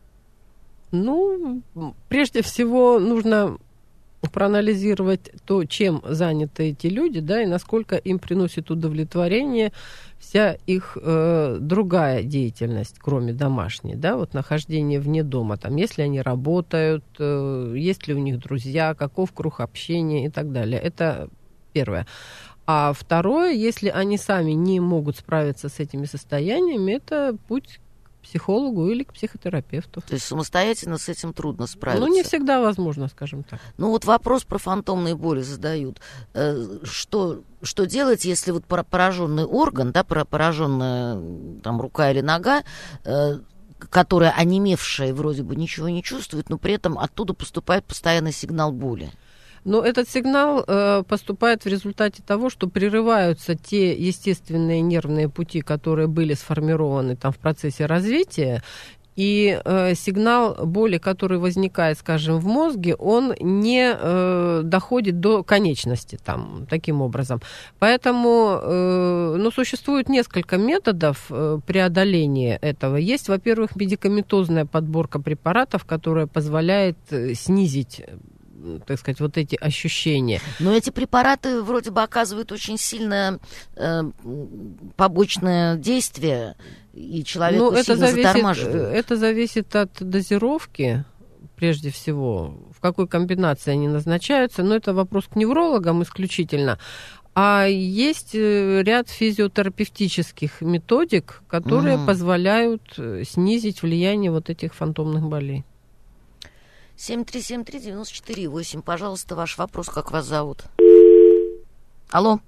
Ну, прежде всего, нужно проанализировать то, чем заняты эти люди, да, и насколько им приносит удовлетворение вся их э, другая деятельность, кроме домашней, да, вот нахождение вне дома, там, если они работают, э, есть ли у них друзья, каков круг общения и так далее. Это первое. А второе, если они сами не могут справиться с этими состояниями, это путь к психологу или к психотерапевту. То есть самостоятельно с этим трудно справиться? Ну, не всегда возможно, скажем так. Ну, вот вопрос про фантомные боли задают. Что, что делать, если вот пораженный орган, да, пораженная там рука или нога, которая онемевшая, вроде бы ничего не чувствует, но при этом оттуда поступает постоянный сигнал боли? Но этот сигнал э, поступает в результате того, что прерываются те естественные нервные пути, которые были сформированы там, в процессе развития, и э, сигнал боли, который возникает, скажем, в мозге, он не э, доходит до конечности там, таким образом. Поэтому э, ну, существует несколько методов э, преодоления этого. Есть, во-первых, медикаментозная подборка препаратов, которая позволяет э, снизить, так сказать, вот эти ощущения. Но эти препараты вроде бы оказывают очень сильное э, побочное действие, и человеку ну, это сильно зависит, затормаживают. Это зависит от дозировки, прежде всего, в какой комбинации они назначаются, но это вопрос к неврологам исключительно. А есть ряд физиотерапевтических методик, которые угу. позволяют снизить влияние вот этих фантомных болей. семь три семь три девять четыре восемь. Пожалуйста, ваш вопрос, как вас зовут? Алло.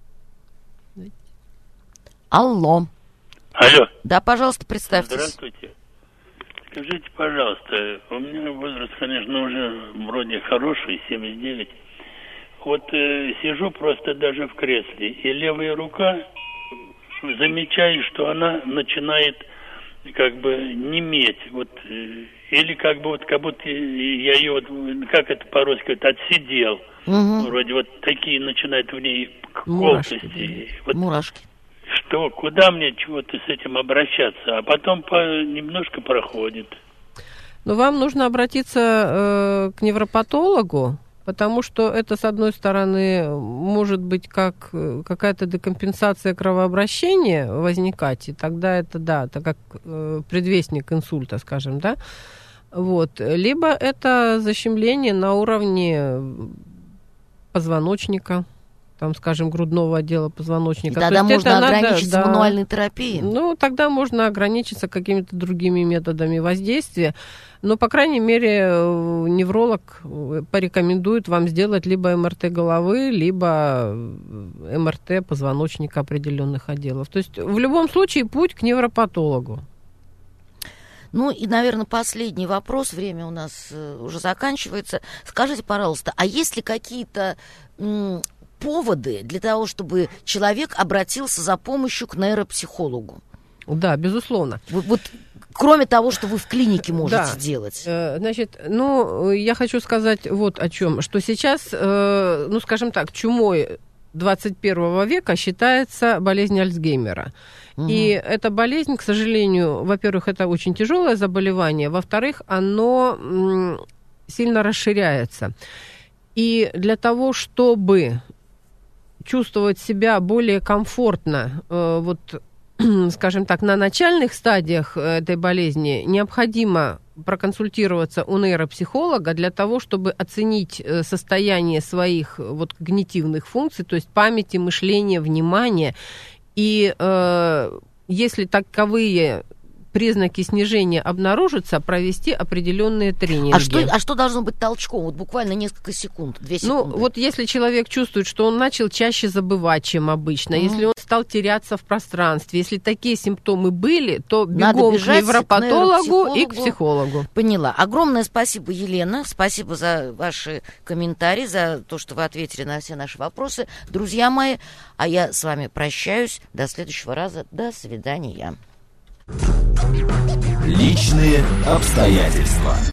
Алло. Алло. Да, пожалуйста, представьтесь. Здравствуйте. Скажите, пожалуйста, у меня возраст, конечно, уже вроде хороший, семьдесят девять. Вот э, сижу просто даже в кресле, и левая рука, замечаю, что она начинает как бы неметь, вот, э, или как бы вот, как будто я ее, вот, как это по-русски, вот, отсидел. Угу. Вроде вот такие начинают в ней колкости. Мурашки. Вот, Мурашки. Что, куда мне чего-то с этим обращаться? А потом по, немножко проходит. Но вам нужно обратиться э, к невропатологу, потому что это, с одной стороны, может быть как какая-то декомпенсация кровообращения возникать, и тогда это, да, это как э, предвестник инсульта, скажем, да. Вот. Либо это защемление на уровне позвоночника, там, скажем, грудного отдела позвоночника. И тогда То есть можно это ограничиться надо, мануальной да, терапией? Ну, тогда можно ограничиться какими-то другими методами воздействия. Но, по крайней мере, невролог порекомендует вам сделать либо эм эр тэ головы, либо эм эр тэ позвоночника определенных отделов. То есть в любом случае путь к невропатологу. Ну и, наверное, последний вопрос. Время у нас уже заканчивается. Скажите, пожалуйста, а есть ли какие-то м- поводы для того, чтобы человек обратился за помощью к нейропсихологу? Да, безусловно. Вот, вот кроме того, что вы в клинике можете да. делать. Значит, ну, я хочу сказать вот о чем. Что сейчас, ну, скажем так, чумой двадцать первого века считается болезнь Альцгеймера. Угу. И эта болезнь, к сожалению, во-первых, это очень тяжелое заболевание, во-вторых, оно м, сильно расширяется. И для того, чтобы чувствовать себя более комфортно, э, вот, скажем так, на начальных стадиях этой болезни, необходимо проконсультироваться у нейропсихолога для того, чтобы оценить состояние своих вот когнитивных функций, то есть памяти, мышления, внимания. И э, если таковые признаки снижения обнаружатся, провести определенные тренинги. А что, а что должно быть толчком? Вот буквально несколько секунд, две секунды. Ну, вот если человек чувствует, что он начал чаще забывать, чем обычно, mm-hmm. если он стал теряться в пространстве, если такие симптомы были, то бегом к невропатологу и к психологу. Поняла. Огромное спасибо, Елена. Спасибо за ваши комментарии, за то, что вы ответили на все наши вопросы. Друзья мои, а я с вами прощаюсь. До следующего раза. До свидания. Личные обстоятельства.